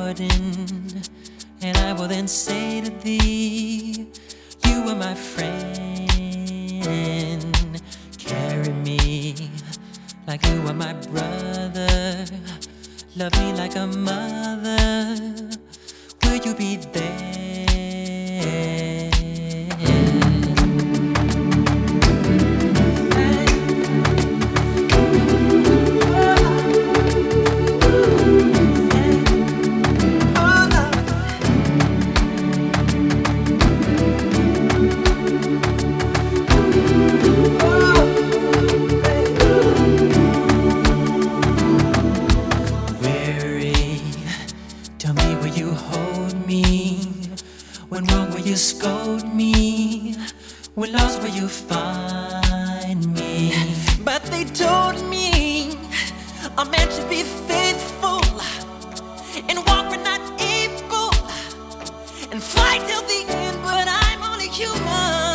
pardon, and I will then say to thee, you are my friend. Carry me like you are my brother. Love me like a mother. Will you be there? Tell me, will you hold me? When wrong, will you scold me? When lost, will you find me? But they told me a man should be faithful and walk when not able and fight till the end, but I'm only human.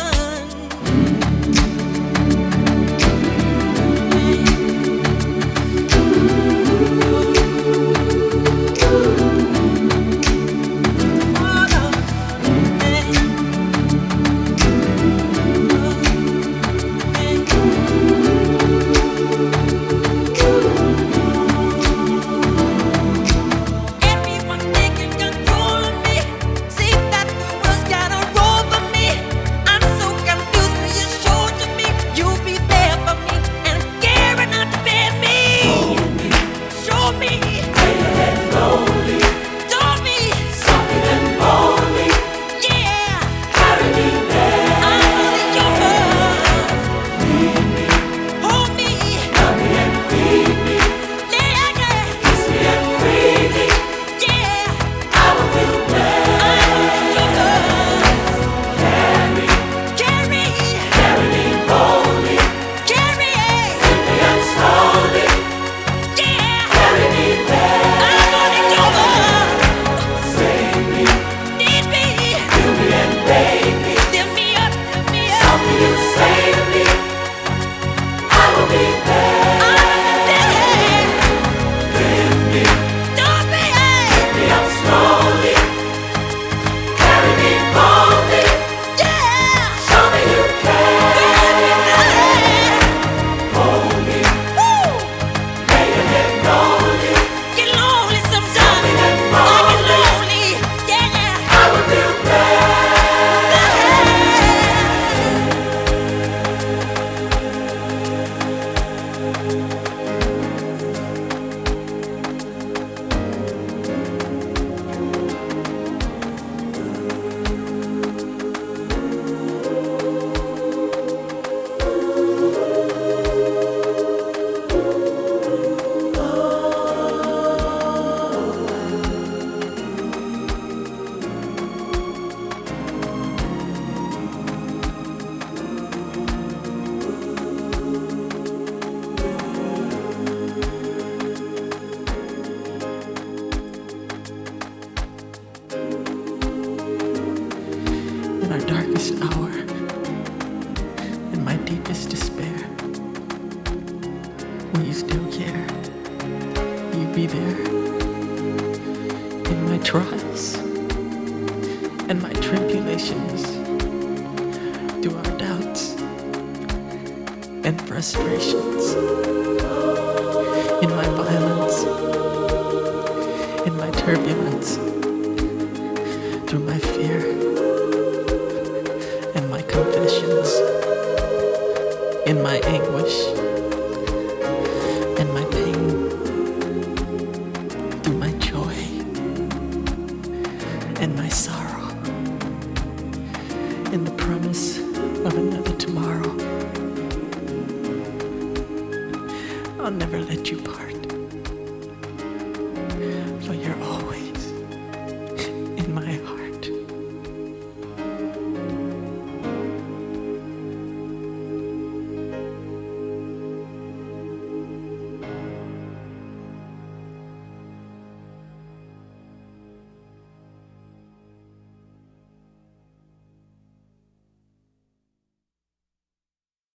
In our darkest hour, in my deepest despair, will you still care? Will you be there? In my trials and my tribulations, through our doubts and frustrations, in my violence, in my turbulence, through my fear and my confessions, in my anguish and my pain, through my joy and my sorrow, in the promise of another tomorrow. I'll never let you part.